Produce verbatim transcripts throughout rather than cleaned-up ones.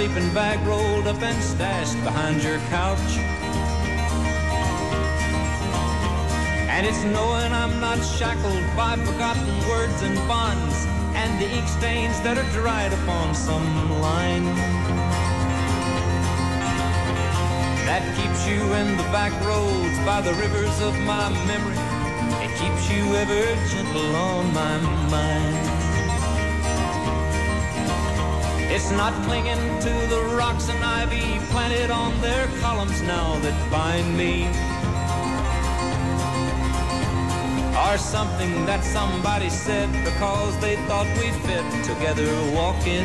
sleeping bag rolled up and stashed behind your couch. And it's knowing I'm not shackled by forgotten words and bonds and the ink stains that are dried upon some line. That keeps you in the back roads by the rivers of my memory. It keeps you ever gentle on my mind. It's not clinging to the rocks and ivy planted on their columns now that bind me, or something that somebody said because they thought we fit together walking.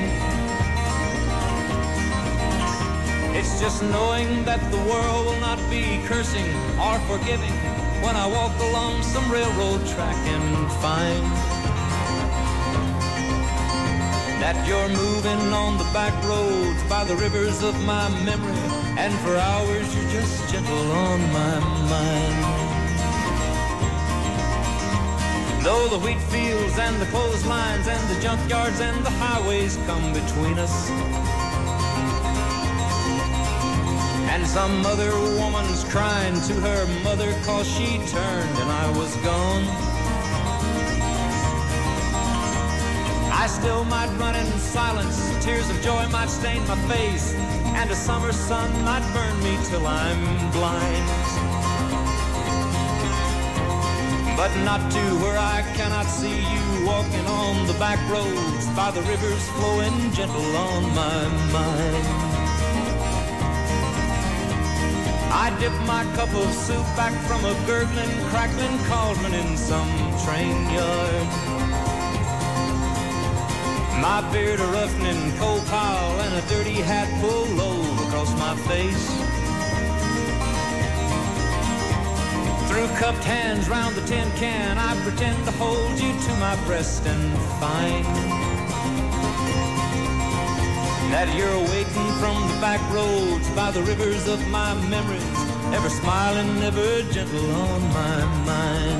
It's just knowing that the world will not be cursing or forgiving when I walk along some railroad track and find that you're moving on the back roads by the rivers of my memory, and for hours you're just gentle on my mind. Though the wheat fields and the clotheslines and the junkyards and the highways come between us, and some other woman's crying to her mother 'cause she turned and I was gone, I still might run in silence, tears of joy might stain my face, and a summer sun might burn me till I'm blind. But not to where I cannot see you walking on the back roads by the rivers flowing gentle on my mind. I dip my cup of soup back from a gurgling, crackling cauldron in some train yard. My beard a roughening coal pile and a dirty hat pulled low across my face. Through cupped hands round the tin can, I pretend to hold you to my breast and find that you're waiting from the back roads by the rivers of my memories, ever smiling, ever gentle on my mind.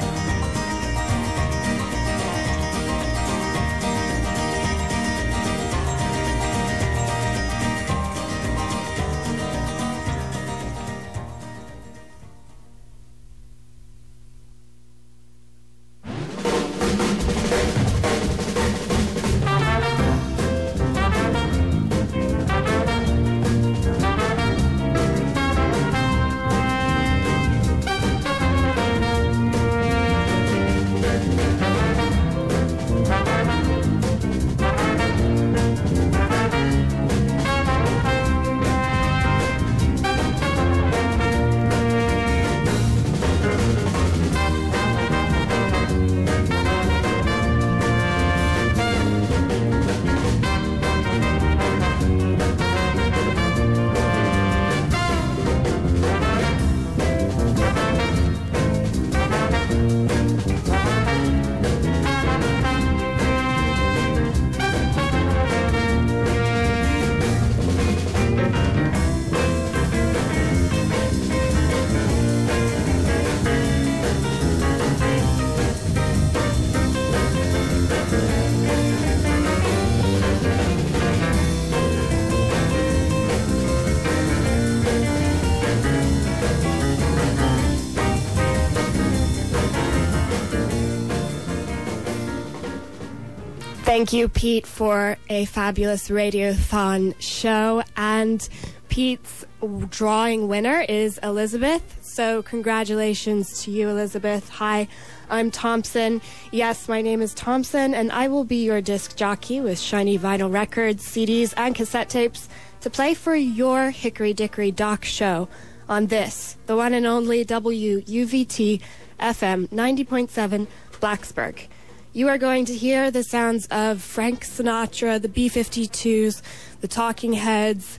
Thank you, Pete, for a fabulous Radiothon show. And Pete's drawing winner is Elizabeth. So congratulations to you, Elizabeth. Hi, I'm Thompson. Yes, my name is Thompson, and I will be your disc jockey with shiny vinyl records, C Ds, and cassette tapes to play for your Hickory Dickory Dock show on this, the one and only W U V T F M ninety point seven Blacksburg. You are going to hear the sounds of Frank Sinatra, the B fifty-twos, the Talking Heads,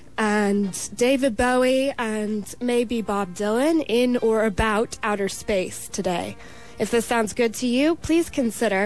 and David Bowie, and maybe Bob Dylan in or about outer space today. If this sounds good to you, please consider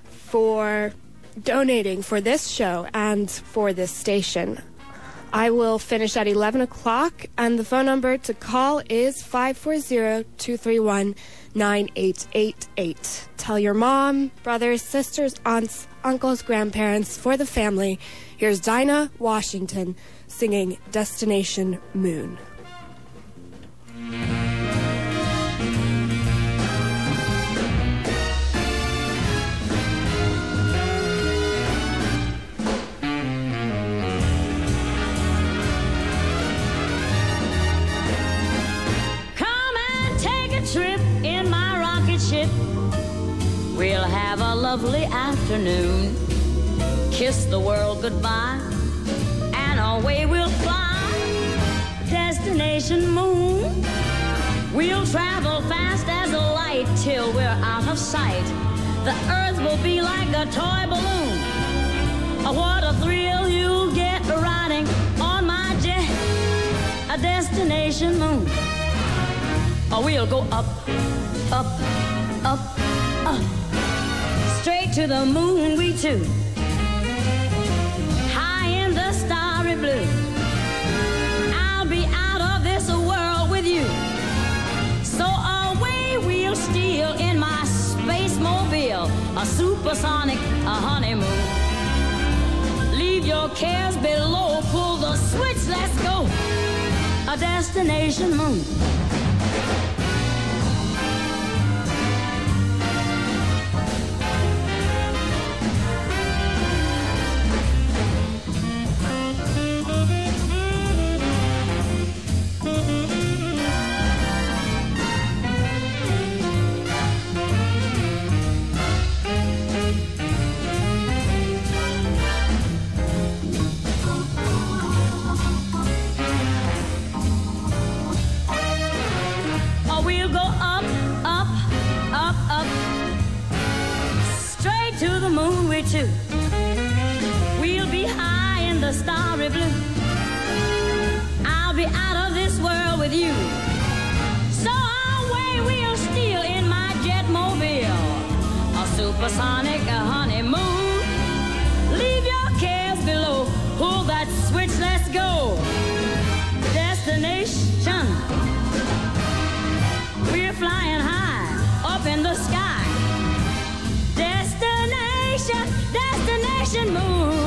for donating for this show and for this station. I will finish at eleven o'clock, and the phone number to call is five four zero, two three one, nine eight eight eight. Tell your mom, brothers, sisters, aunts, uncles, grandparents, for the family. Here's Dinah Washington singing Destination Moon. We'll have a lovely afternoon, kiss the world goodbye, and away we'll fly. Destination moon. We'll travel fast as a light till we're out of sight. The earth will be like a toy balloon. Oh, what a thrill you'll get riding on my jet, a destination moon. Oh, we'll go up, up, up, up. Straight to the moon we two, high in the starry blue. I'll be out of this world with you. So away we'll steal in my space mobile, a supersonic, a honeymoon. Leave your cares below, pull the switch, let's go, a destination moon. Too. We'll be high in the starry blue. I'll be out of this world with you. So away we'll steal in my jet mobile, a supersonic, a honeymoon. Leave your cares below, pull that switch, let's go. Destination. We're flying high up in the sky. Destination, destination moon.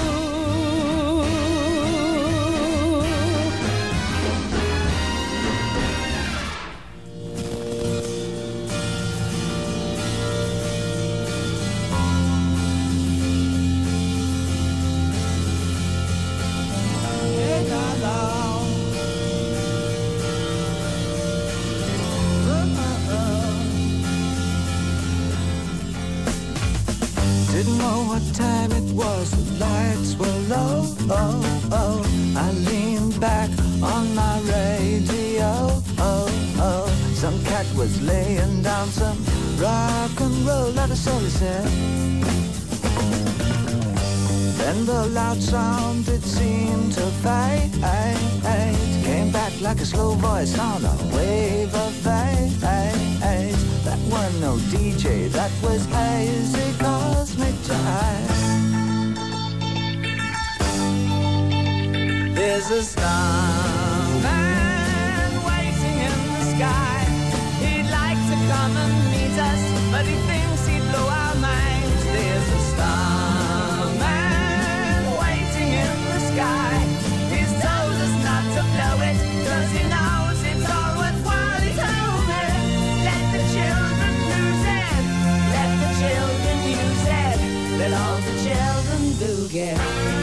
Didn't know what time it was, the lights were low, oh, oh. I leaned back on my radio, oh, oh. Some cat was laying down some rock and roll, that is all he said. Then the loud sound, it seemed to fade. Came back like a slow voice on a wave of fate. That wasn't no D J, that was hazy cosmic jive. There's a starman waiting in the sky. He'd like to come and meet us, but he thinks he'd blow our minds. There's a starman waiting in the sky. He's told us not to blow it, cause he knows it's all worthwhile. He told me, let the children lose it, let the children use it, let all the children do get.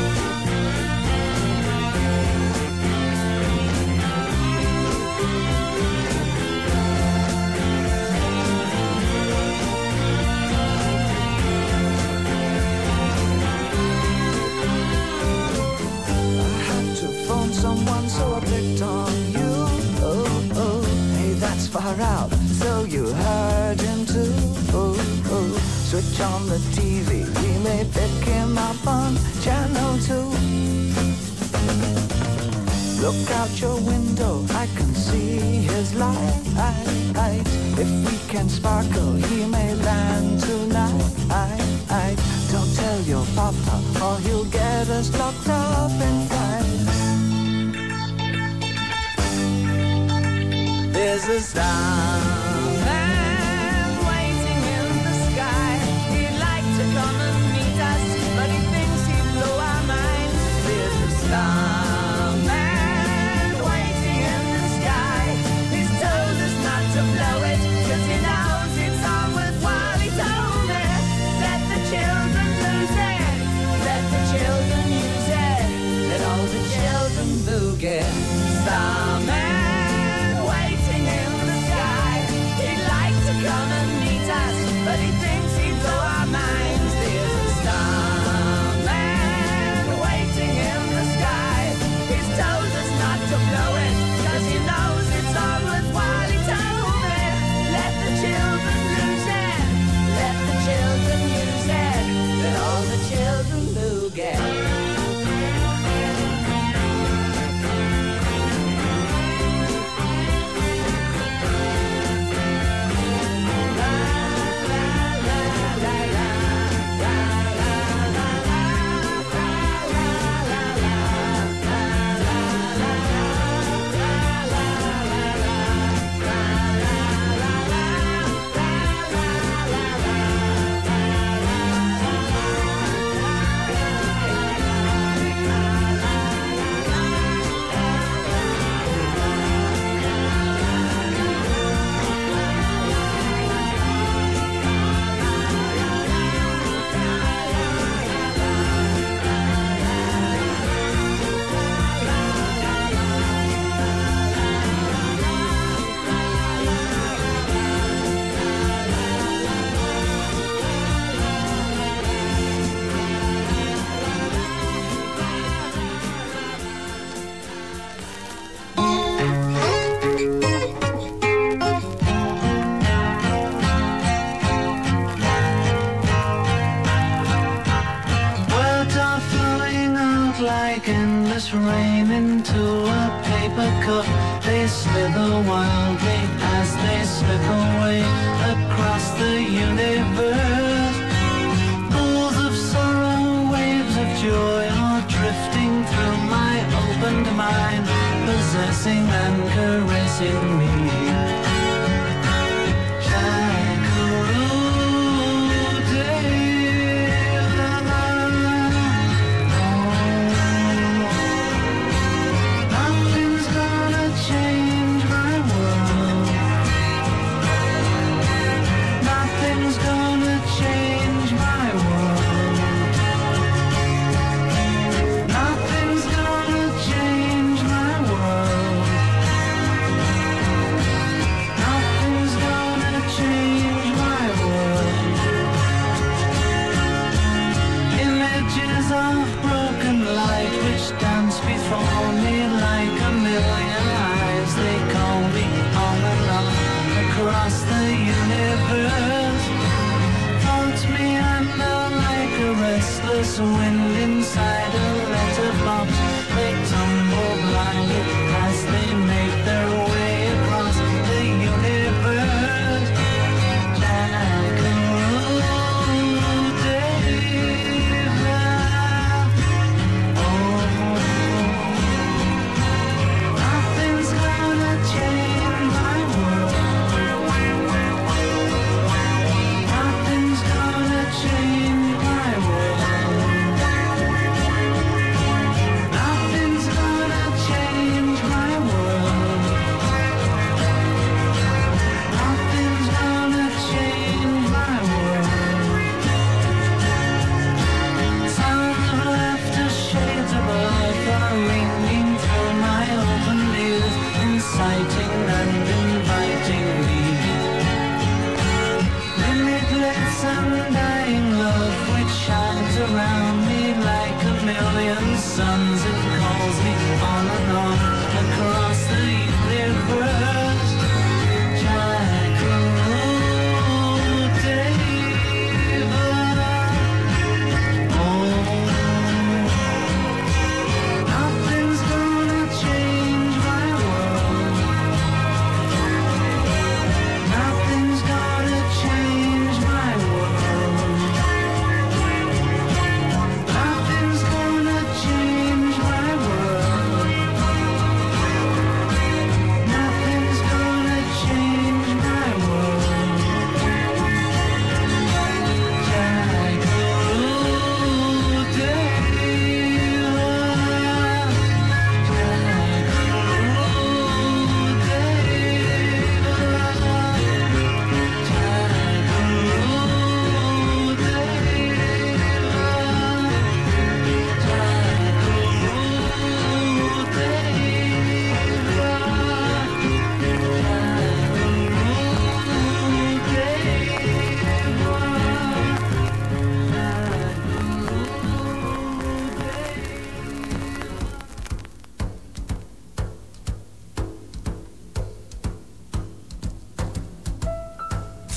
Someone, so I picked on you. Oh, oh, hey, that's far out. So you heard him too. Oh, oh, switch on the T V. We may pick him up on channel two. Look out your window, I can see his light. If we can sparkle, he may land tonight. Don't tell your papa, or he'll get us locked up in fight. There's a starman waiting in the sky. He'd like to come and meet us, get. Starman waiting in the sky. He'd like to come and meet us, but he thinks he'd blow our minds. There's a starman waiting in the sky. He's told us not to blow it, cause he knows it's all worthwhile. He told me, let the children use it, let the children use it, let all the children do get. Rain into a paper cup. They slither wildly as they slip away across the universe. Pools of sorrow, waves of joy are drifting through my opened mind, possessing and caressing me. Wind inside a letterbox, they tumble blindly as they make their way across the universe. Jackaroo, David. Oh, nothing's gonna change my world. Nothing's gonna change my world.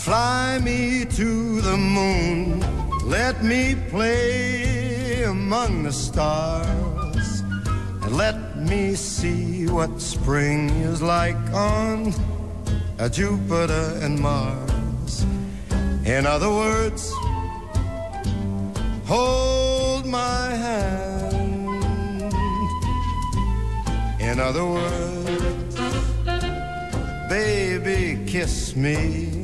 Fly me to the moon, let me play among the stars, and let me see what spring is like on uh, Jupiter and Mars. In other words, hold my hand. In other words, baby, kiss me.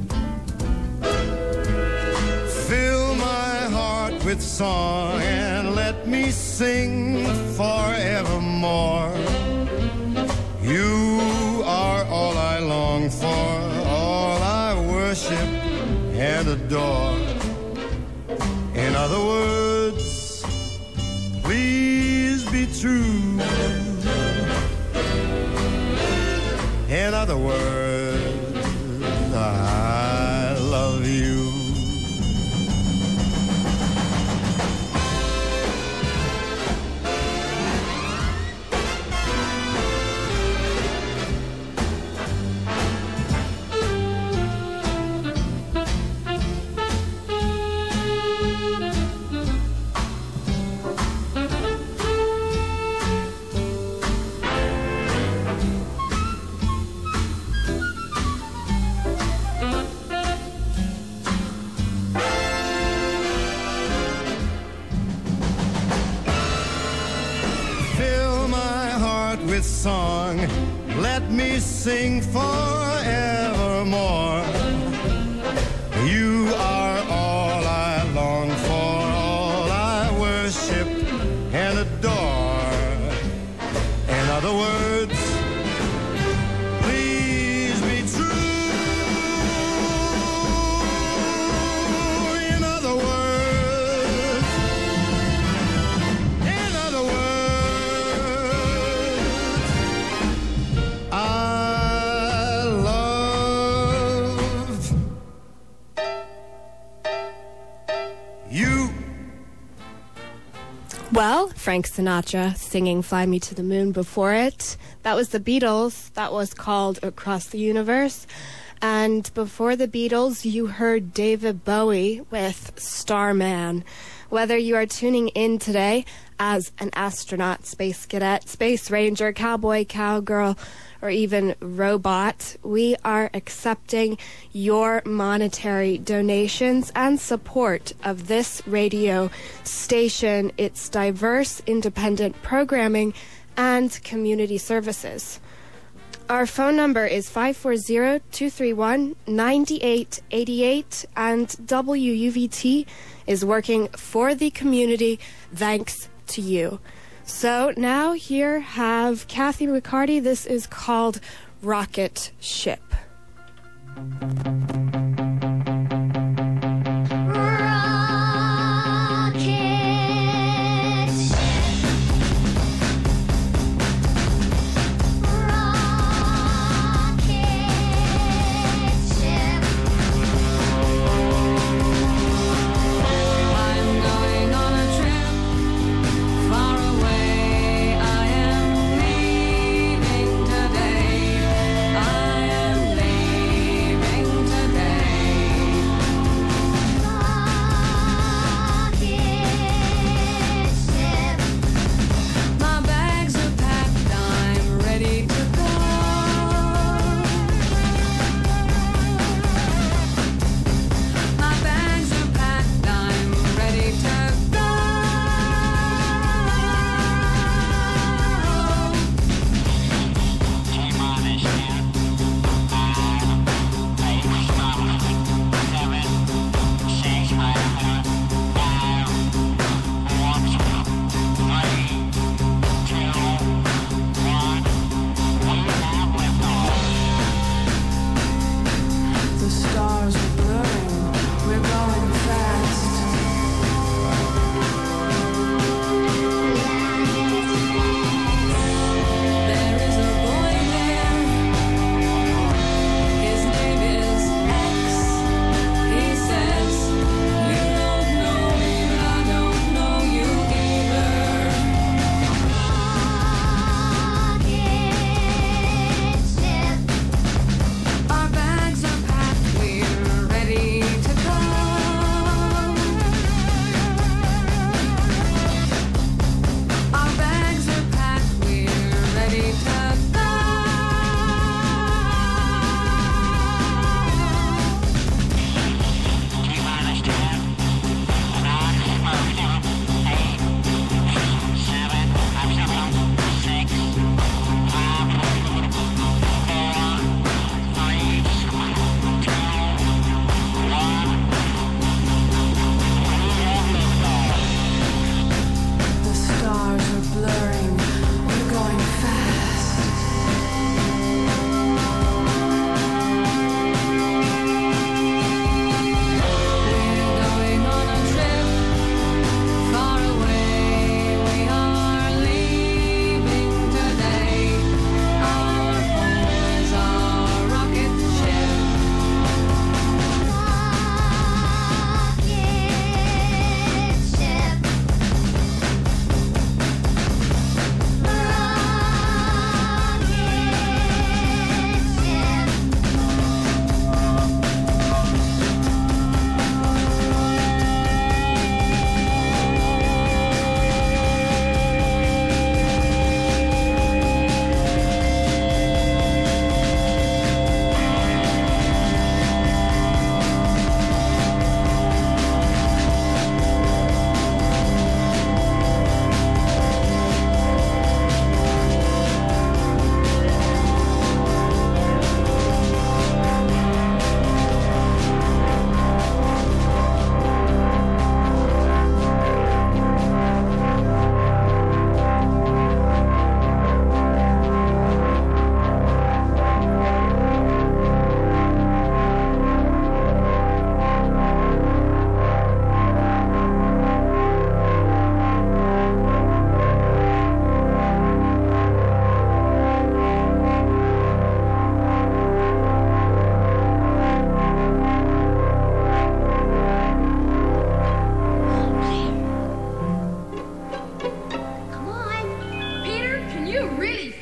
Fill my heart with song and let me sing forevermore. You are all I long for, all I worship and adore. In other words, please be true. In other words, I love you. Song, let me sing forevermore. You are all I long for, all I worship and adore. In other words, please be true. In other words, in other words, I love you. Well, Frank Sinatra singing Fly Me to the Moon before it. That was the Beatles. That was called Across the Universe. And before the Beatles, you heard David Bowie with Starman. Whether you are tuning in today as an astronaut, space cadet, space ranger, cowboy, cowgirl, or even robot, we are accepting your monetary donations and support of this radio station, its diverse, independent programming, and community services. Our phone number is five four zero, two three one, nine eight eight eight, and W U V T is working for the community thanks to you. So now here have Kathy Riccardi. This is called Rocket Ship. Today, I am leaving.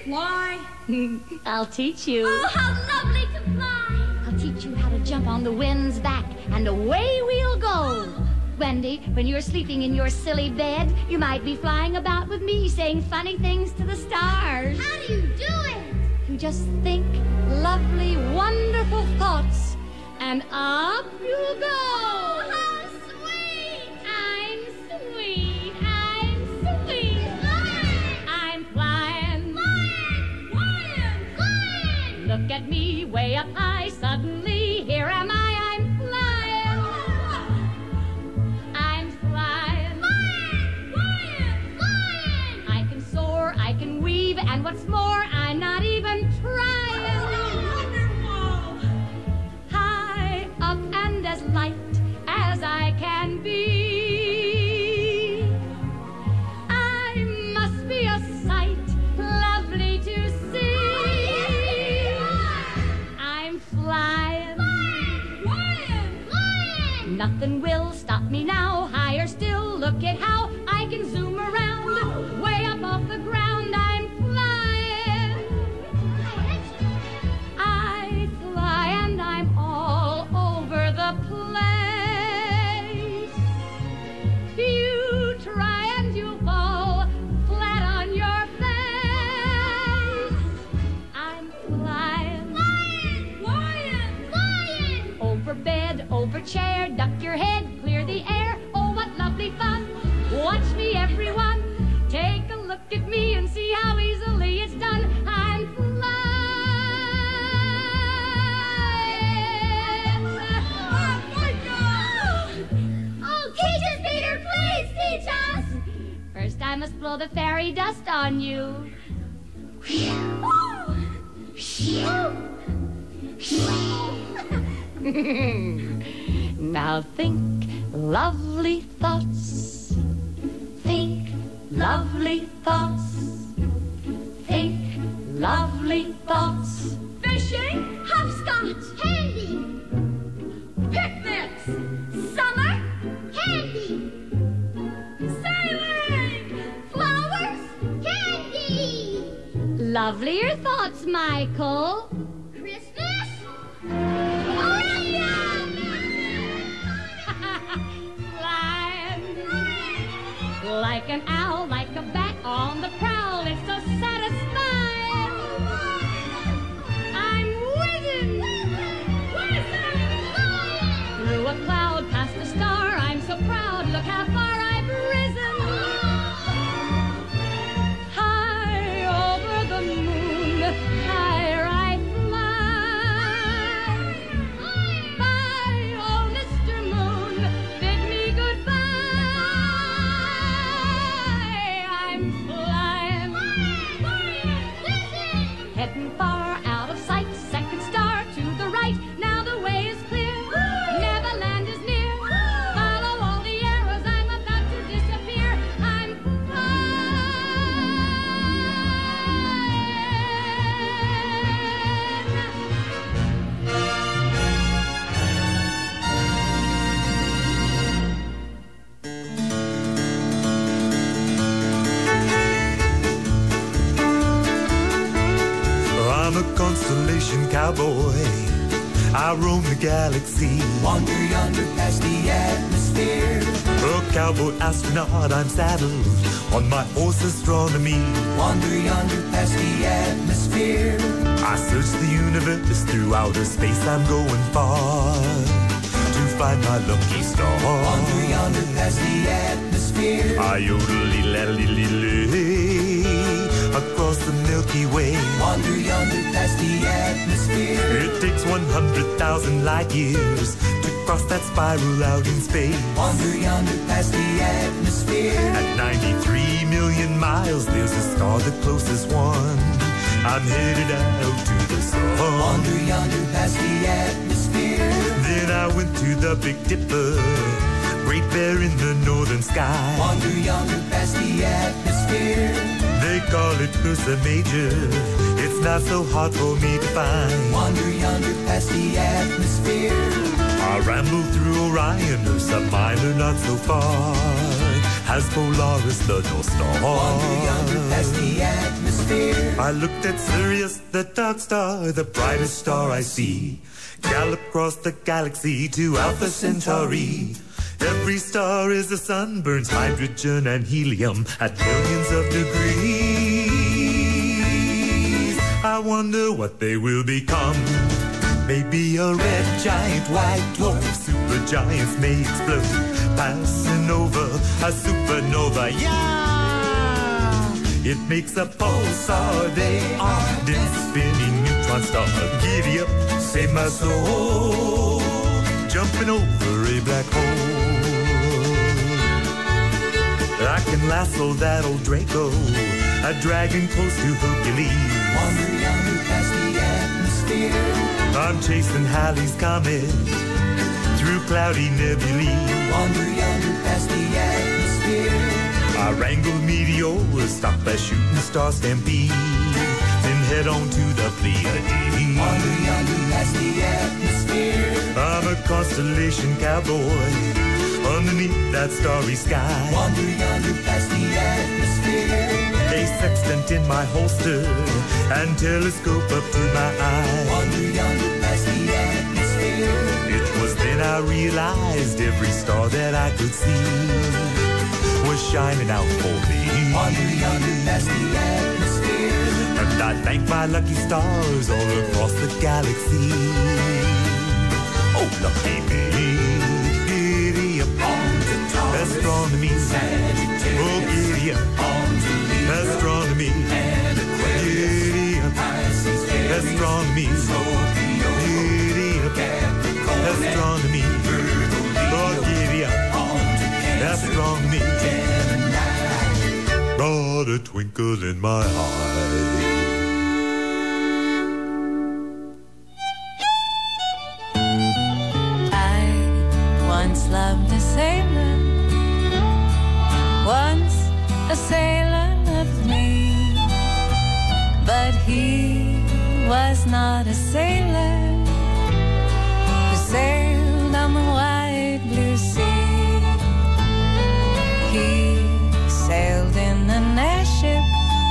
fly? I'll teach you. Oh, how lovely to fly! I'll teach you how to jump on the wind's back, and away we'll go. Wendy, when you're sleeping in your silly bed, you might be flying about with me, saying funny things to the stars. How do you do it? You just think lovely, wonderful thoughts, and up you go. Oh, how sweet! I'm sweet. I'm sweet. Flying. I'm flying. Flying. Flying. Flying. Look at me way up high. Suddenly, here am I. I'm flying. I'm flying. Flying. Flying. Flying. I can soar. I can weave. And what's more, I'm not even trying. Oh, wonderful. High up and as light as I can be. I must be a sight lovely to see. I'm flying. Flying. Flying. Flying. Nothing will stop me now. Higher still, look at how I can zoom around. Way up off the ground, I'm flying. I fly and I'm all over the place. You try and you fall flat on your face. I'm flying. Flying. Flying. Flying. Over bed, over chair, duck your head, clear the air. Oh, what lovely fun. Watch me, everyone. Take a look at me and see how easily it's done. I'm flying. Oh, my God. Oh, teach us, Peter, please teach us. First, I must blow the fairy dust on you. Now think lovely thoughts. Think lovely thoughts. Think lovely thoughts. Fishing, hopscotch, handy. Picnics, summer, handy. Sailing, flowers, candy. Lovelier thoughts, Michael. Christmas, Orion. Flying. Like an owl, like a bat on the prowl, it's so satisfying. I'm whizzing, whizzing, through a cloud, past a star. I'm so proud, look how far I've risen. High over the moon, higher I fly. Bye, oh Mister Moon, bid me goodbye. I'm flying, heading far out of sight. Second star to the right. Now the way is clear. Neverland is near. Follow all the arrows. I'm about to disappear. I'm I'm a constellation cowboy. I roam the galaxy. Wander yonder past the atmosphere. A cowboy astronaut, I'm saddled on my horse astronomy. Wander yonder past the atmosphere. I search the universe through outer space. I'm going far to find my lucky star. Wander yonder past the atmosphere. I yodel-lee-la-lee-lee-lee across the Milky Way. Wander yonder past the atmosphere. It takes one hundred thousand light years to cross that spiral out in space. Wander yonder past the atmosphere. At ninety-three million miles, there's a star, the closest one. I'm headed out to the sun. Wander yonder past the atmosphere. Then I went to the Big Dipper, Great Bear in the northern sky. Wander yonder past the atmosphere. They call it Ursa Major. It's not so hard for me to find. Wander yonder past the atmosphere. I ramble through Orion, Ursa Minor, not so far. as Polaris the North Star. Wander yonder past the atmosphere. I looked at Sirius, the dark star, the brightest star I see. Gallop across the galaxy to Alpha Centauri. Every star is a sun, burns hydrogen and helium at millions of degrees. I wonder what they will become. Maybe a red giant, white dwarf, supergiants may explode, passing over a supernova. Yeah! It makes a pulsar, they are dense spinning neutron star. Giddy up, save my soul, jumping over a black hole. I can lasso that old Draco, a dragon close to Hercules. Wander yonder past the atmosphere. I'm chasing Halley's Comet through cloudy nebulae. Wander yonder past the atmosphere. I wrangle meteors, stop a shooting star stampede, then head on to the Pleiades. Wander yonder past the atmosphere. I'm a constellation cowboy underneath that starry sky. Wander yonder past the atmosphere. A sextant in my holster and telescope up to my eye. Wander yonder past the atmosphere. It was then I realized every star that I could see was shining out for me. Wander yonder past the atmosphere. And I thank my lucky stars all across the galaxy. Oh, lucky me. Giddy up. Astronomy. Oh, giddy up. Astronomy. Giddy up. Astronomy. Giddy up. Astronomy. Oh, giddy up. Astronomy. Brought a twinkle in my eye. Loved a sailor, once a sailor loved me, but he was not a sailor who sailed on the wide blue sea. He sailed in an airship,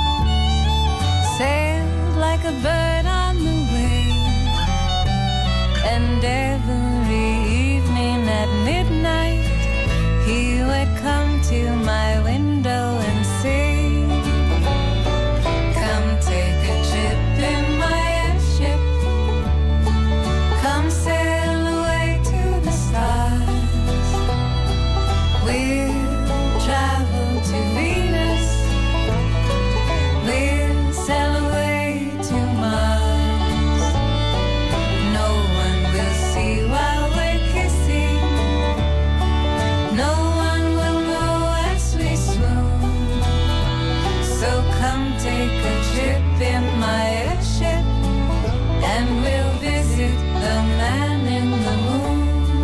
sailed like a bird on the wing, and every at midnight, he would come to my window and sing. Come take a trip in my airship. Come sail away to the stars. We'll travel to Venus. We'll sail away to Mars. No one will see while we're kissing. No one will know as we swoon. So come take a trip in my airship, and we'll visit the man in the moon.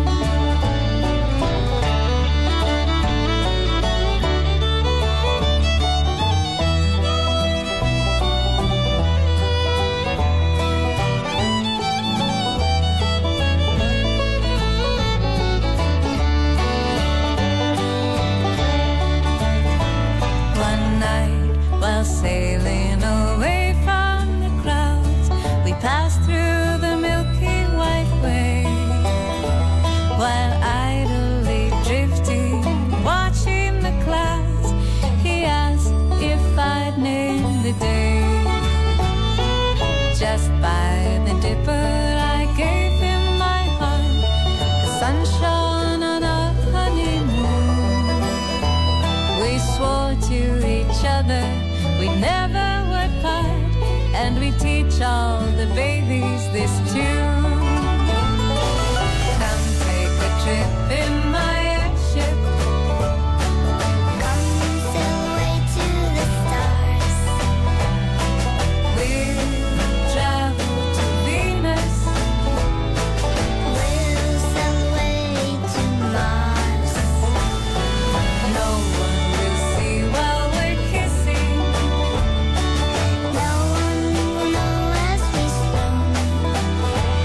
Sailing away from the crowds, we passed through the Milky White Way, while idly drifting, watching the clouds, he asked if I'd name the day. Just by the dipper I gave him my heart, the sun shone on our honeymoon. We swore to each other we'd never work hard, and we teach all the babies this tune. Come take a trip in my airship. Come sail away to the stars. We'll travel to Venus. We'll sail away to Mars. No one will see while we're kissing. No one will know as we swoon.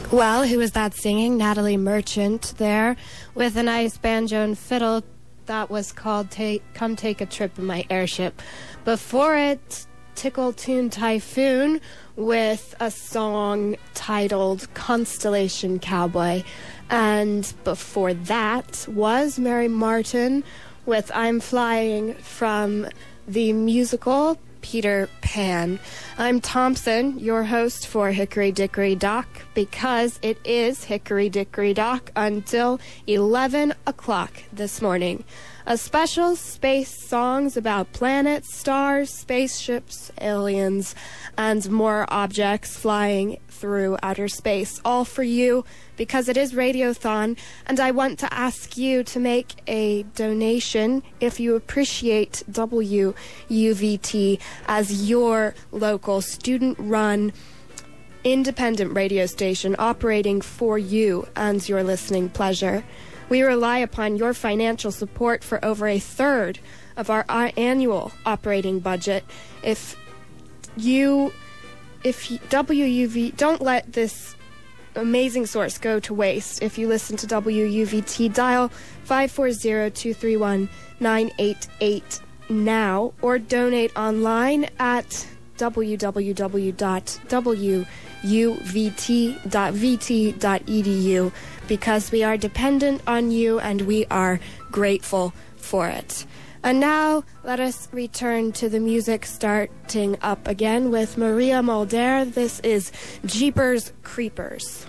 Well, who was that singing? Natalie Merchant there with a nice banjo and fiddle that was called Take, Come Take a Trip in My Airship. Before it, Tickle Tune Typhoon with a song titled Constellation Cowboy. And before that was Mary Martin with I'm Flying from the musical Peter Pan. I'm Thompson, your host for Hickory Dickory Dock, because it is Hickory Dickory Dock until eleven o'clock this morning. A special space songs about planets, stars, spaceships, aliens, and more objects flying through outer space. All for you, because it is Radiothon, and I want to ask you to make a donation if you appreciate W U V T as your local student-run independent radio station operating for you and your listening pleasure. We rely upon your financial support for over a third of our annual operating budget. If you, if you, W U V, don't let this amazing source go to waste. If you listen to W U V T, dial five four zero, two three one, nine eight eight now, or donate online at w w w dot w u v t dot v t dot e d u, because we are dependent on you and we are grateful for it. And now let us return to the music, starting up again with Maria Mulder. This is Jeepers Creepers.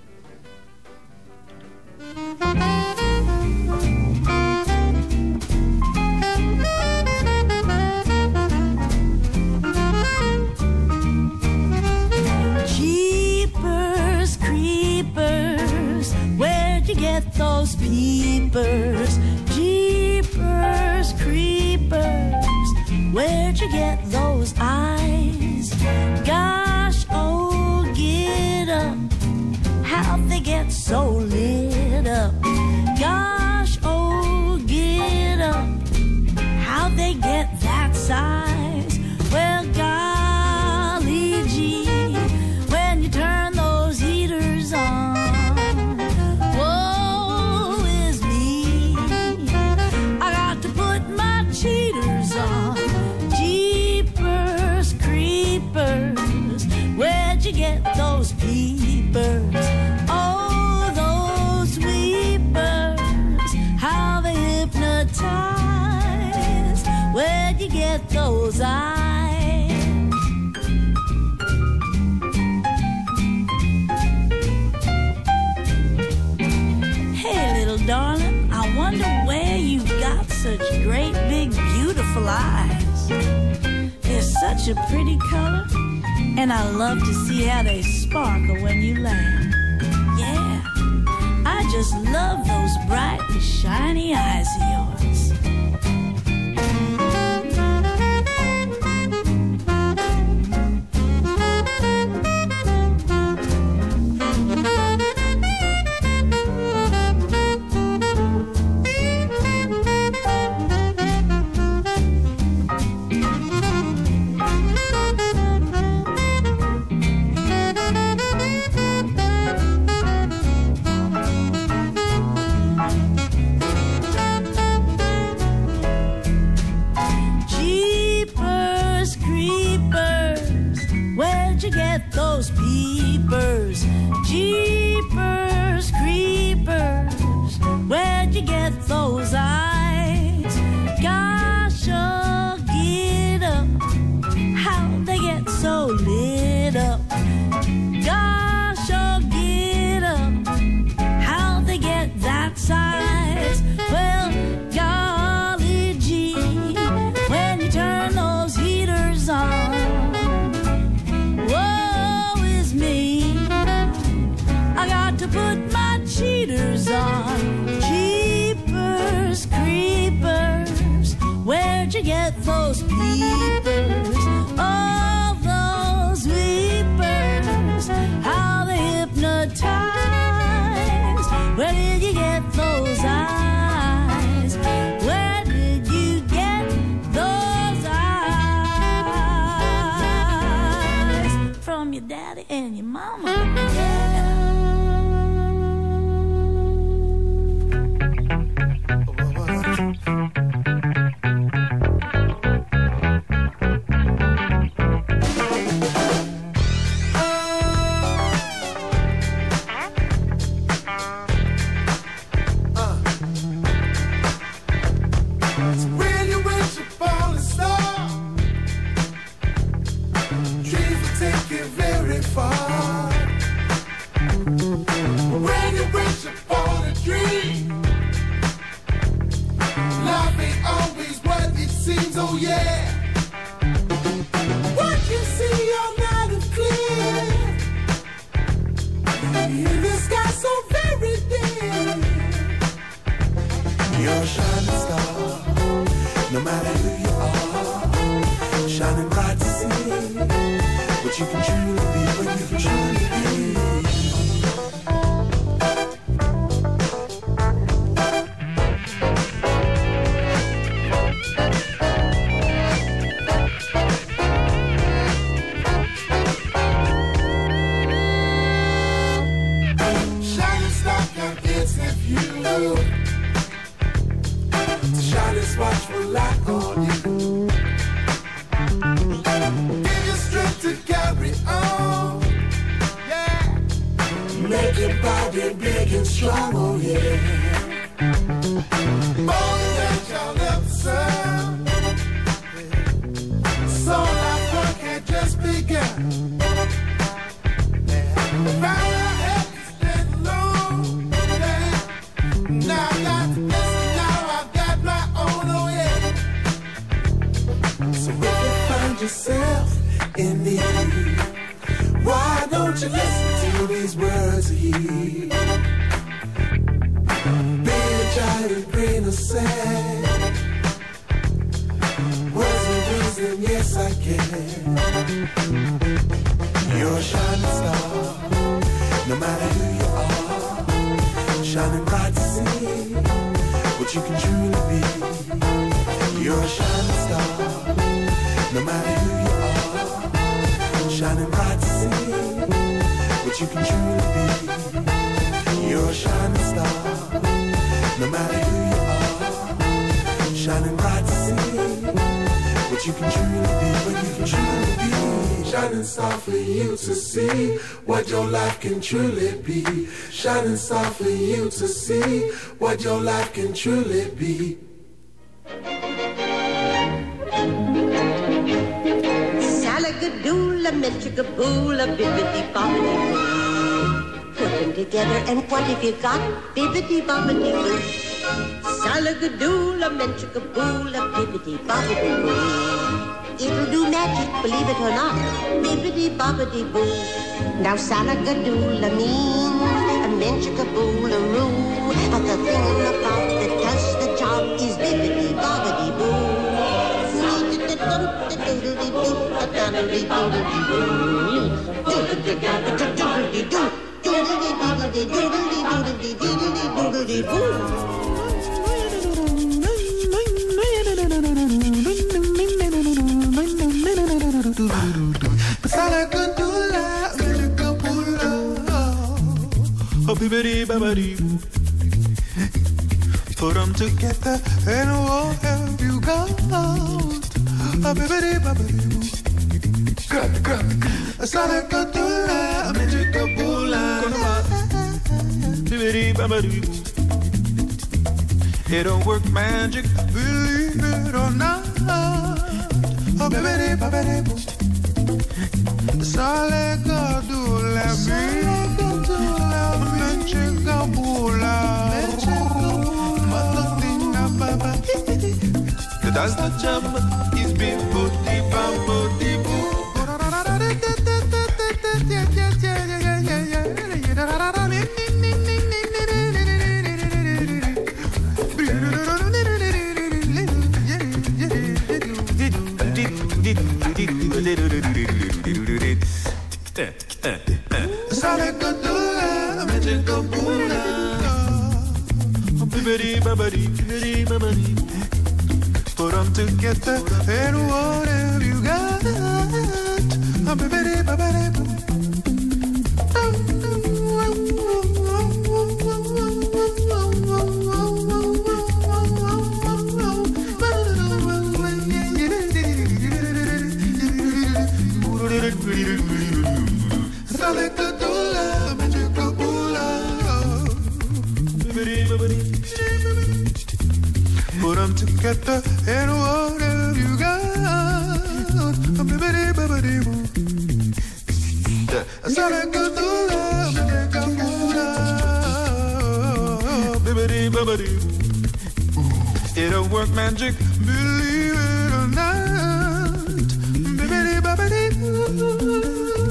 Jeepers Creepers, where'd you get those peepers? Jeepers Creepers, where'd you get those eyes? Gosh, oh, get up, how'd they get so lit up? Gosh, oh, get up, how'd they get that size? Well, golly gee, when you turn those heaters on, woe is me, I got to put my cheaters on. Jeepers Creepers, where'd you get those peepers? Oh, those weepers, how they hypnotize. Where'd you get those eyes? Hey, little darling, I wonder where you got such great, big, beautiful eyes. They're such a pretty color, and I love to see how they sparkle when you laugh. Yeah, I just love those bright and shiny eyes of yours. Jeepers Creepers, where'd you get those peepers? Jeepers Creepers, where'd you get those eyes? Gosh, oh, get up, how'd they get so lit up? Gosh, oh, get up, how'd they get that size? Well, golly gee, when you turn those heaters on, woe is me, I got to put my cheaters on. Jeepers Creepers, where'd you get those peepers? Oh, those weepers, how they hypnotize. Where did you get those eyes? Where did you get those eyes? From your daddy and your mama. Yeah. get very far. When you wish upon a dream, life ain't always what it seems, oh yeah. What you see all night is clear, in the sky so very dim. You're a shining star, no matter who you are, shining bright to see what you can truly be, what you can truly be. Shining star can give you the shining watchful light on you. Give you strength to carry on, yeah. Make your body big and strong, oh yeah. More than y'all ever serve. So life work had just begun. Found out help you stand alone, yeah. Now I got this and now I've got my own, oh yeah. So if you find yourself in need, why don't you listen to these words here? Being a giant grain of sand was the reason, yes I can. You're a shining star, no matter who you are, shining bright to see what you can truly be. You're a shining star, no matter who you are, shining bright to see what you can truly be. You're a shining star, no matter who you are, shining bright to see what you can truly be, what you can truly be. Shining star for you to see what your life can truly be. Shining star for you to see what your life can truly be. Salagadoola, menchikaboola, bibbidi bobbidi boo. Put them together and what have you got? Bibbidi bobbidi boo. Salagadoola, menchikaboola, bibbidi bobbidi boo. It'll do magic, believe it or not. Bibbidi bobbidi boo. Now salagadoola means a menchikaboola-roo. But the thing about that does the job is bibbidi bobbidi boo. Oh, bibbidi bobbidi boo. Put them together and what have you got? A bibbidi bobbidi boo. A salagadoola, a menchikaboola, bibbidi bobbidi boo. It don't work magic, believe it or not. A bibbidi bobbidi boo. A salagadoola, a menchikaboola. That's the job, is bibbidi bobbidi boo. Salagadoola, menchikaboola, bibbidi bobbidi, bibbidi bobbidi. Put them together and what have you got? A bibbidi bobbidi boo. Salagadoola, menchikaboola, bibbidi bobbidi. Put them together and what have you got? A bibbidi bobbidi boo. together. It'll work magic, believe it or not. Bibbidi bobbidi boo.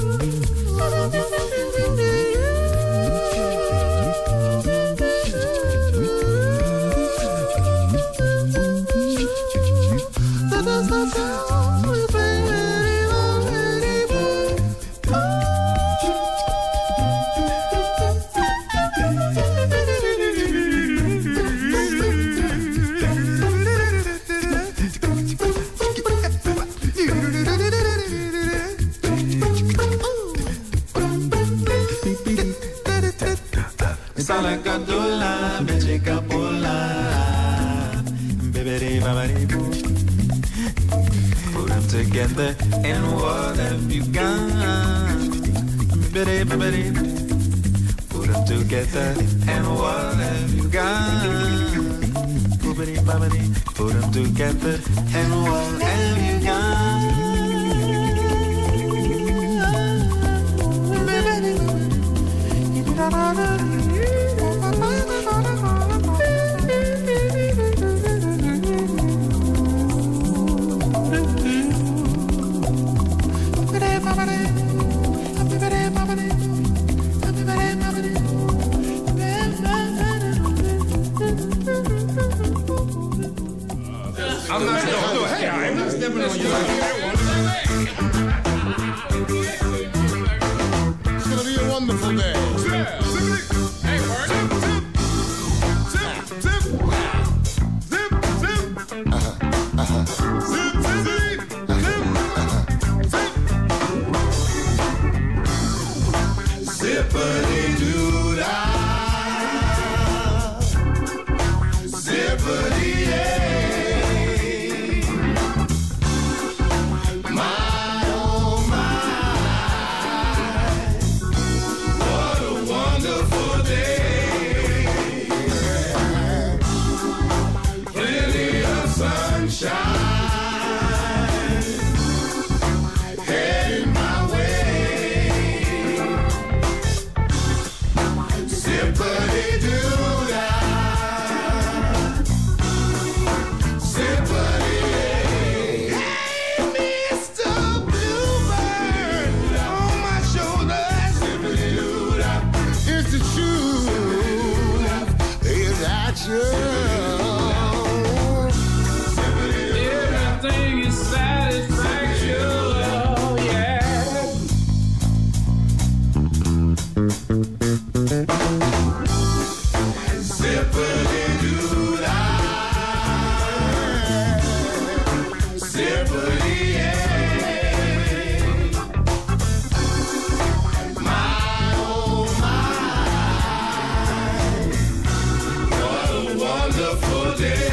Salakadula, Bechikapula, Bibbidi Babbidi Boo. Put them together, and what have you got? Bibbidi Babbidi. Put them together, and what have you got? Bibbidi Babbidi. Put them together, and what have you got? I'm not no, no, hey, I'm not stepping on you like that. It's gonna be a wonderful day. Hey, word. Zip, zip, zip, zip, zip. Uh-huh, uh-huh. Zip, zip, zip, zip, zip. Zippity-doo-dah. Zippity-yeah. Everything is satisfaction, oh yeah. Zippity-doo-dah, zippity-yeah. My oh my, what a wonderful day.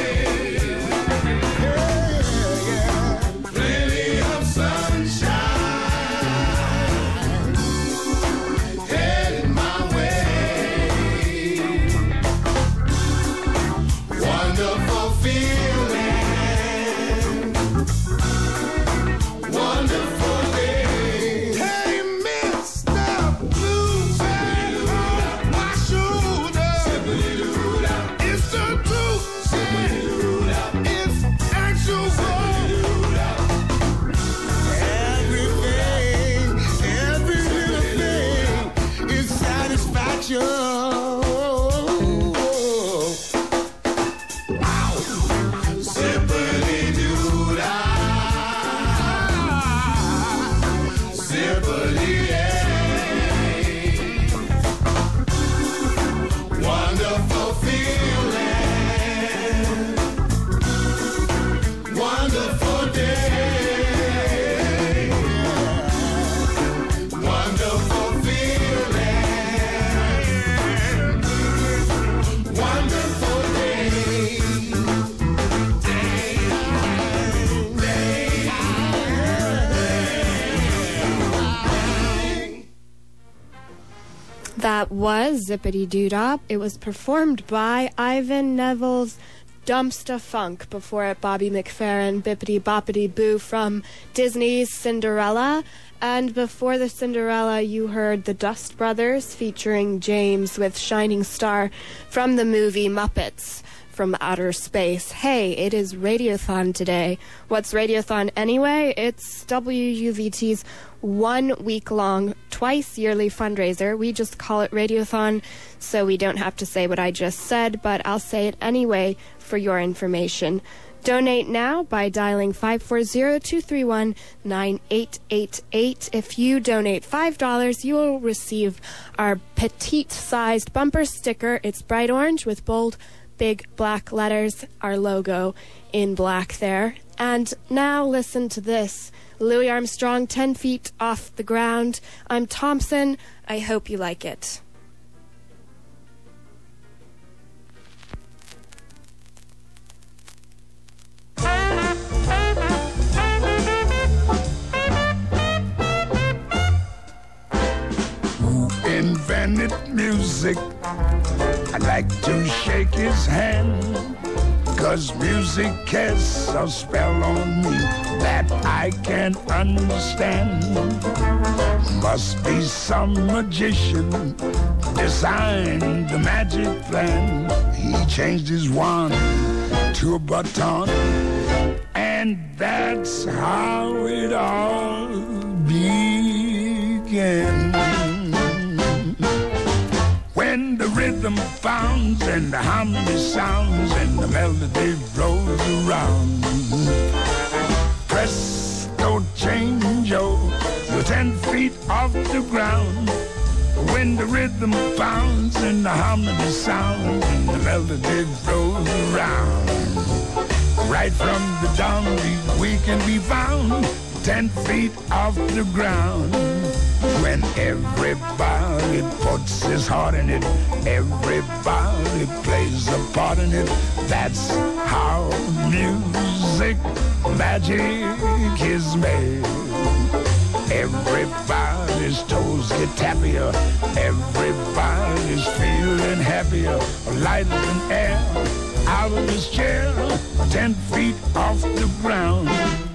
That was Zippity-Doo-Dah. It was performed by Ivan Neville's Dumpster Funk. Before it, Bobby McFerrin, Bippity Boppity Boo from Disney's Cinderella. And before the Cinderella, you heard the Dust Brothers featuring James with Shining Star from the movie Muppets from Outer Space. Hey, it is Radiothon today. What's Radiothon anyway? It's W U V T's one week-long, twice-yearly fundraiser. We just call it Radiothon, so we don't have to say what I just said, but I'll say it anyway for your information. Donate now by dialing five four zero, two three one, nine eight eight eight. If you donate five dollars, you will receive our petite-sized bumper sticker. It's bright orange with bold, big black letters, our logo in black there. And now listen to this. Louis Armstrong, ten feet off the ground. I'm Thompson. I hope you like it. Invented music, I'd like to shake his hand, 'cause music has a spell on me that I can't understand. Must be some magician designed the magic plan. He changed his wand to a baton, and that's how it all began. When the rhythm pounds and the harmony sounds and the melody rolls around, presto change-o, you're ten feet off the ground. When the rhythm pounds and the harmony sounds and the melody rolls around, right from the dawn we can be found ten feet off the ground. When everybody puts his heart in it, everybody plays a part in it. That's how music magic is made. Everybody's toes get tappier, everybody's feeling happier, lighter than air, out of his chair, ten feet off the ground.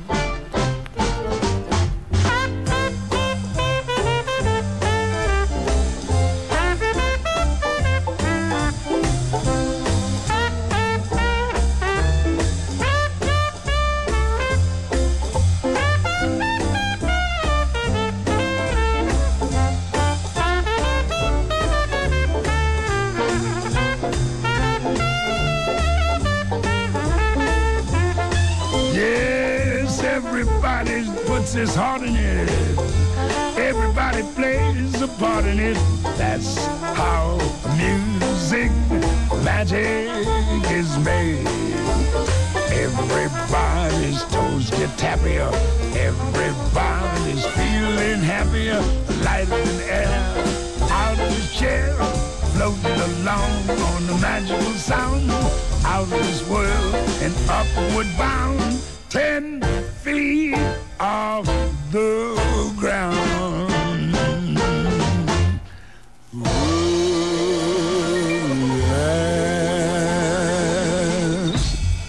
His heart in it, everybody plays a part in it. That's how music magic is made. Everybody's toes get tappier, everybody's feeling happier, lighter than air, out of his chair, floating along on the magical sound, out of this world and upward bound, ten feet off the ground. Ooh, yes.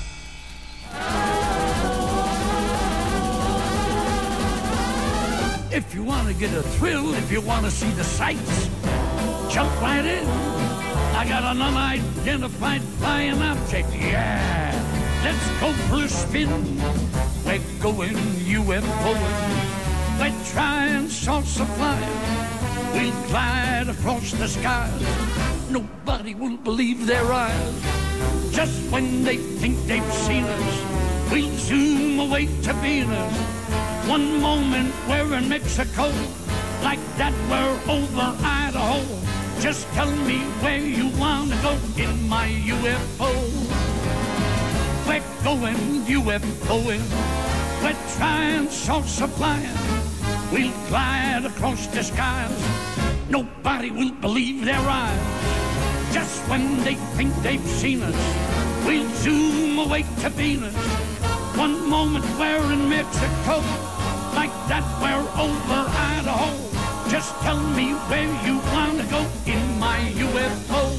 If you want to get a thrill, if you want to see the sights, jump right in. I got an unidentified flying object, yeah. Let's go for a spin. We're going U F O-ing. We're trying salsa flying. We'll glide across the skies. Nobody will believe their eyes. Just when they think they've seen us, we'll zoom away to Venus. One moment we're in Mexico, like that we're over Idaho. Just tell me where you want to go in my U F O. We're going U F O-ing. We're trying salsa flying. We'll glide across the skies. Nobody will believe their eyes. Just when they think they've seen us, we'll zoom away to Venus. One moment we're in Mexico, like that we're over Idaho. Just tell me where you want to go in my U F O.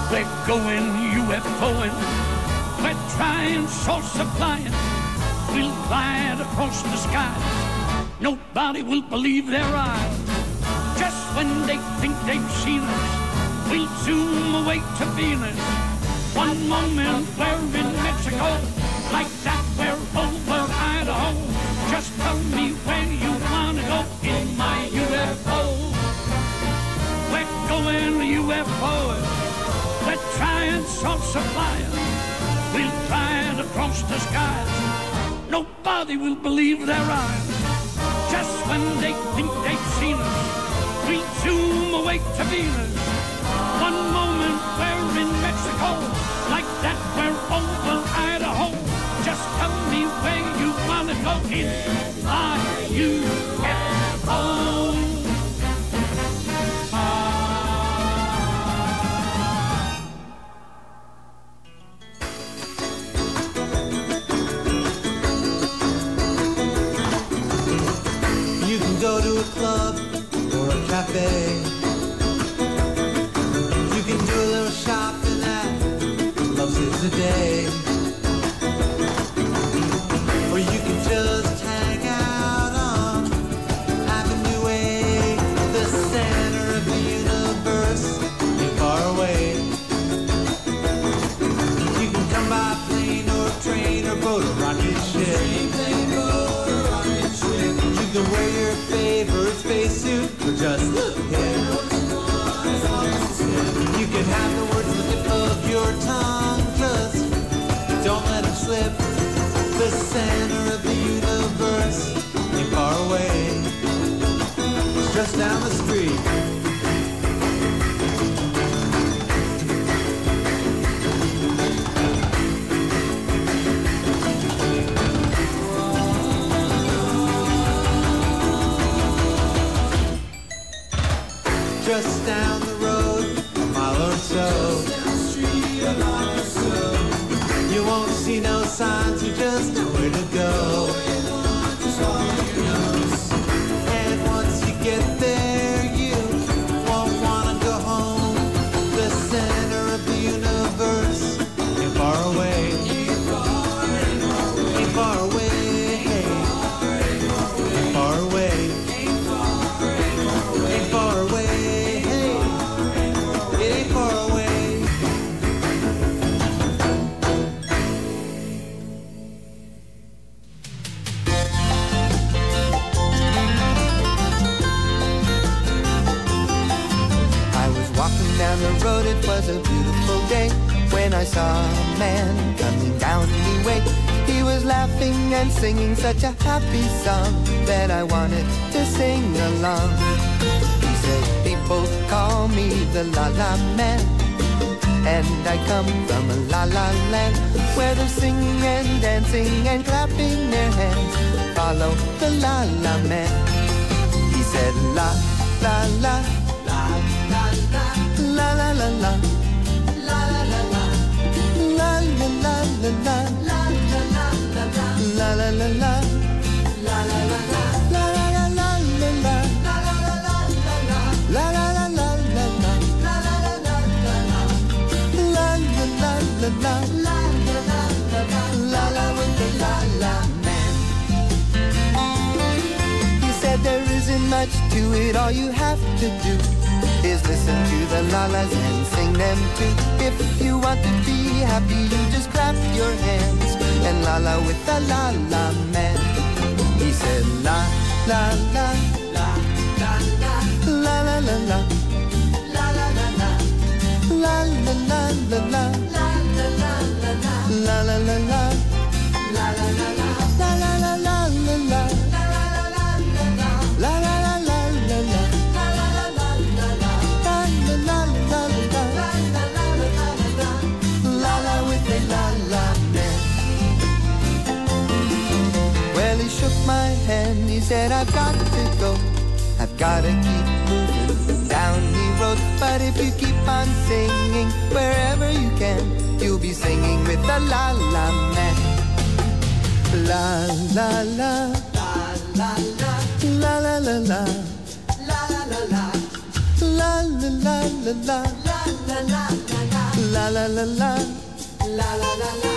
We're going UFOing. We're trying source supplying. We'll glide across the sky. Nobody will believe their eyes. Just when they think they've seen us, we'll zoom away to Venus. One moment we're in Mexico, like that we're over Idaho. Just tell me where you wanna go in my U F O. We're going UFOing. We're trying salt supplying. We'll fly it across the skies. Nobody will believe their eyes. Just when they think they've seen us, we zoom away to Venus. One moment we're in Mexico, like that we're over Idaho. Just tell me where you wanna go in my U F O. Go to a club or a cafe. You can do a little shopping at Love Saves the Day. Or you can just hang out on Avenue A, the center of the universe, ain't far away. You can come by plane or train or boat or rocket ship. You can wear your favorite spacesuit or just look here. You can have the words at the tip of your tongue, just don't let them slip. The center of the universe ain't far away. It's just down the street. Just down the road, a mile or so. You won't see no signs, you just know where to go. And once you get there, you won't wanna go home. The center of the universe ain't far away. Ain't far away. Ain't far away. Ain't far away. Down the road, it was a beautiful day when I saw a man coming down the way. He was laughing and singing such a happy song that I wanted to sing along. He said, people call me the La La Man, and I come from a La La Land where they're singing and dancing and clapping their hands. Follow the La La Man. He said, La La La, La La La. La la la la, la la la la, la la la la la, la la la la, la la la la, la la la la, la la la la la, la la la la la, la la la la la, la la la la la, la la la la la, la la with the La La Man. He said there isn't much to it, all you have to do is listen to the la-las and sing them too. If you want to be happy, you just clap your hands and la-la with the La-La Man. He said la la la, la la la, la la la la, la la la la, la la la la la, la la la la, la la la la, la la la la, la la la la la, la la la la. Well, he shook my hand, he said, I've got to go. I've got to keep moving down the road. But if you keep on singing wherever you can, you'll be singing with the La La Man. La la la, la la la, la la la la, la la la la, la la la la, la la la la, La la la la, la la la la.